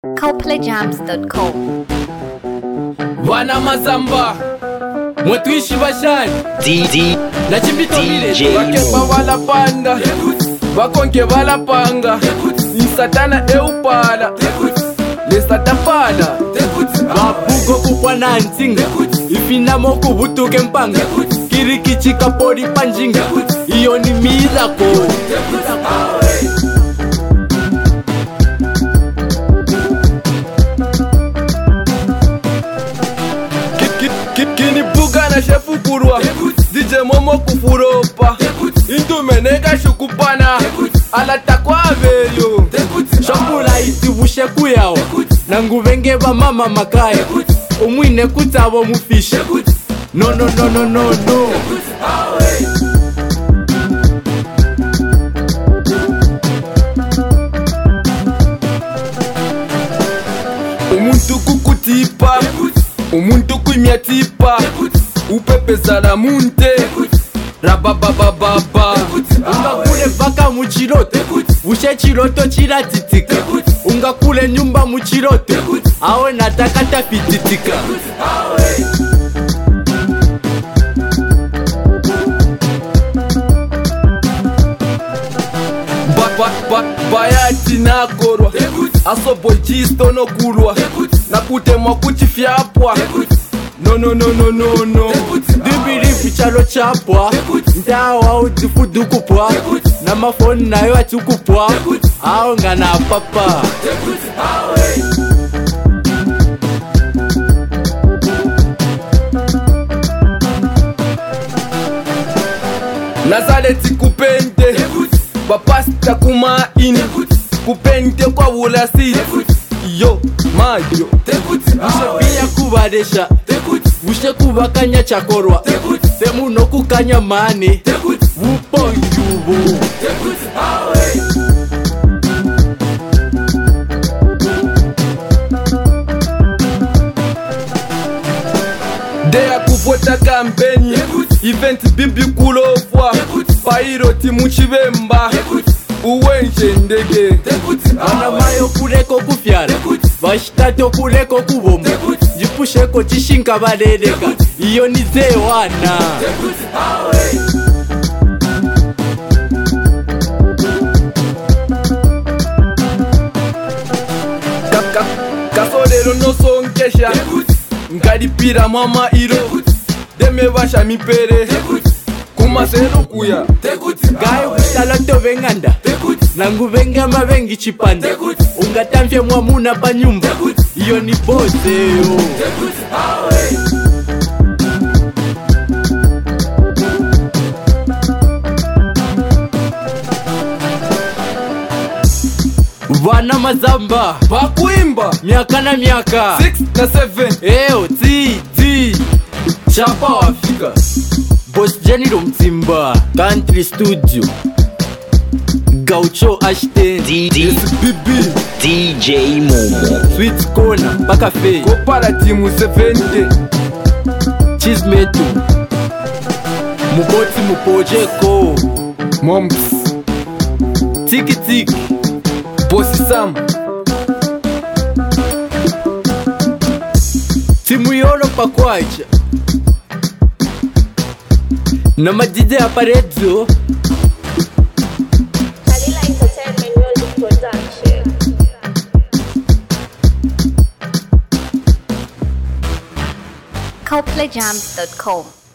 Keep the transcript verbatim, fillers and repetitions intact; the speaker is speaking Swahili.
coplay jams dot com. Wana mazamba mwetuishi bashani D D na chimbito vile D J bakemba wala panda bakonke wala panga insatana eupala lesatapala babugo kupwana ntinga ifinamo kubutuke mpanga kirikichika pori panjinga iyo ni miracle. Kini buga na shefu kurwa D J Momo kufuropa Indu meneka shukupana Ala takwa aveyo Shambula iti bushe kuyawa Nangu venge ba mama makaya Umwine kutabo mufisha No no no no no no Umuntu kukutipa Umuntu kuimiatipa Upepeza la munte Rabababababa Unga kule vaka muchirote Ushe chiroto chiratitika Unga kule nyumba muchirote Awe natakata fititika Bayati na korwa Aso bojisto no kurwa Nakute mwa kuchifyapwa No no no no no no Dibiri fichalo chapwa Ndawa ujifudu kupwa Na mafoni na yo atukupwa Aonga na papa Nazaleti kupende Bapasta kuma ini Kupende kwa wula siti Yo, mayo Ushe biya kubadesha Ushe kubakanya chakorwa Semu no kukanya mani Upo yubu Deya kuvota kampeni Event bibi kulofwa Pairo timu chivemba Uwenje ndege Ana mayo kuleko kufyara Vashitato kuleko kubomba Jipusheko jishinka baleleka Iyo ni zewana Kasolero no sonkesha Ngadipira mama iro Deme basha mipere Kumasero kuya Gayo kusala to venganda Nangu venga mavengi chipanda Ungatamfye mwamuna pa nyumba Iyo ni bose yo Wana mazamba Bakuimba Miaka na miaka six na seven Eo zi zi Chapa wafika Boss Janiro Mtimba Country Studio Gaucho Ashton D D S B B D J Momo Sweet Corner Baka Fei Kopara timu seventy Chismetu Muboti Mupojeko Moms Tiki Tiki Bossy Sam Timu yolo pakwacha Na madide aparedzo coplay jams dot com.